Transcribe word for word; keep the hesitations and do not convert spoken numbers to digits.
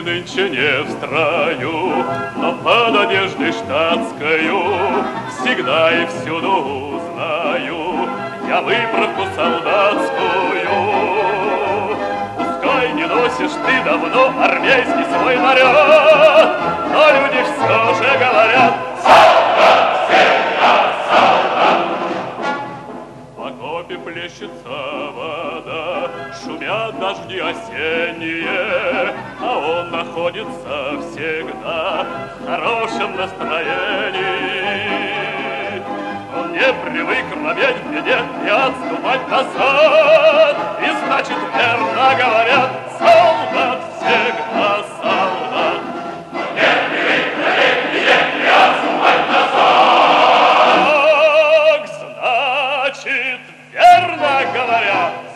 нынче не в строю, но под одеждой штатскою всегда и всюду узнаю я выправку солдатскую. Пускай не носишь ты давно армейский свой наряд, но люди все же говорят: солдат всегда солдат. В окопе плещется вода, шумят дожди осенние, а он находится всегда в хорошем настроении. Он не привык робеть в беде и отступать назад, и значит, верно говорят: солдат всегда солдат. Он не привык робеть в беде и отступать назад. Так, значит, верно говорят.